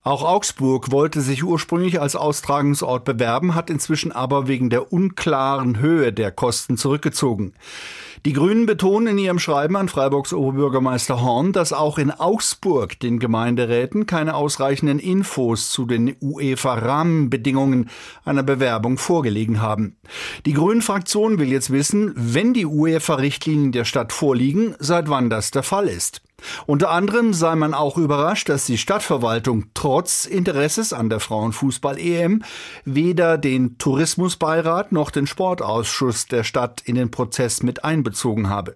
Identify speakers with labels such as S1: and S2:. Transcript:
S1: Auch Augsburg wollte sich ursprünglich als Austragungsort bewerben, hat inzwischen aber wegen der unklaren Höhe der Kosten zurückgezogen. Die Grünen betonen in ihrem Schreiben an Freiburgs Oberbürgermeister Horn, dass auch in Augsburg den Gemeinderäten keine ausreichenden Infos zu den UEFA-Rahmenbedingungen einer Bewerbung vorgelegen haben. Die Grünen-Fraktion will jetzt wissen, wenn die UEFA-Richtlinien der Stadt vorliegen, seit wann das der Fall ist. Unter anderem sei man auch überrascht, dass die Stadtverwaltung trotz Interesses an der Frauenfußball-EM weder den Tourismusbeirat noch den Sportausschuss der Stadt in den Prozess mit einbezogen habe.